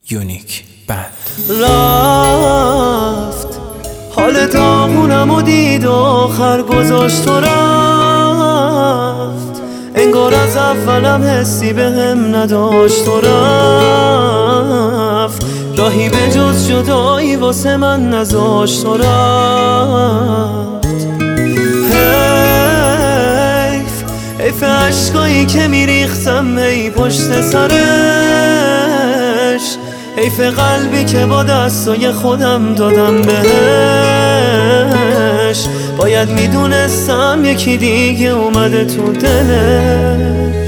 یونیک بند. رفت حال داغونم و دید و آخر گذاشت و رفت، انگار از اولم حسی به هم نداشت و رفت، راهی به جز جدایی واسه من نذاشت و رفت. حیف عشقایی که میریختم هی پشت سرش، حیف قلبی که با دستای خودم دادم بهش، باید میدونستم یکی دیگه اومده تو دلش،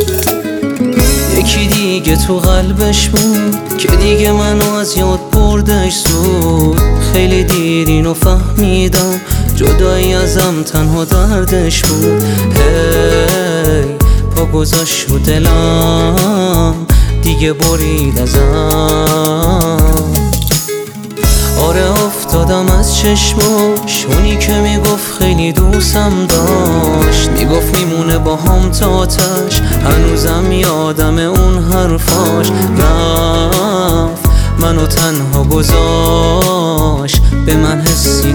یکی دیگه تو قلبش بود که دیگه منو از یاد بردش زود. خیلی دیر اینو فهمیدم جدایی ازم تنها دردش بود. هی پا گذاشت رو دلم دیگه برید ازم. آره افتادم از چشماش، اونی که میگفت خیلی دوستم داشت، میگفت میمونه با هم تا آتش، هنوزم یادم اون حرفاش. رفت منو تنها گذاشت، به من حسی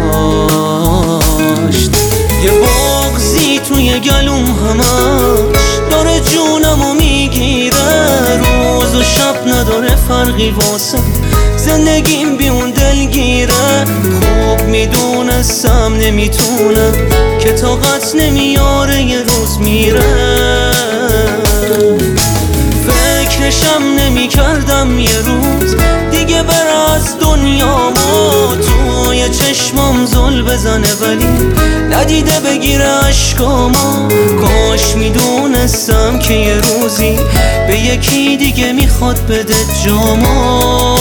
نداشت. یه بغضی توی گلوم همش داره جونمو میگیره، روز و شب نداره فرقی واسه زندگیم بی اون دلگیره. خوب میدونستم نمیتونه که طاقت نمیاره یه روز میره، فکرشم نمیکردم یه روز دیگه بره از دنیامو، توی چشمام زل بزنه ولی ندیده بگیره عشقامو. کاش میدونستم که یه روزی به یکی دیگه میخواد بده جامو.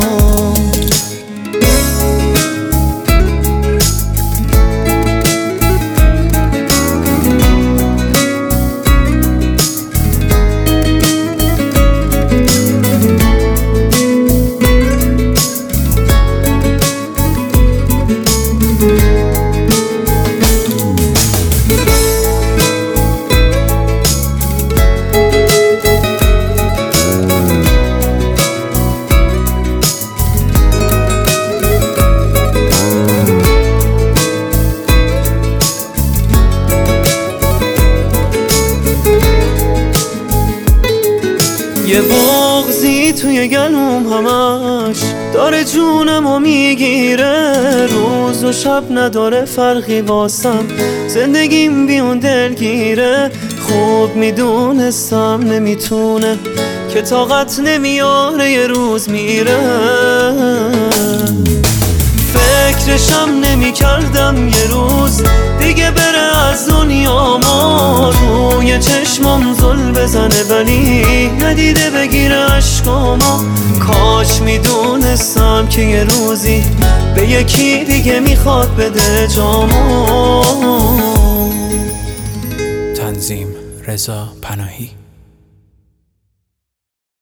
یه بغضی توی گلوم همش داره جونمو میگیره، روز و شب نداره فرقی واسم زندگیم بی اون دلگیره. خوب میدونستم نمیتونه که طاقت نمیاره یه روز میره، فکرشم نمیکردم یه روز دیگه بره از دنیامو، روی چشمام زل بزنه ولی ندیده بگیره عشقامو. کاش میدونستم که یه روزی به یکی دیگه میخواد بده جامو. تنظیم رضا پناهی.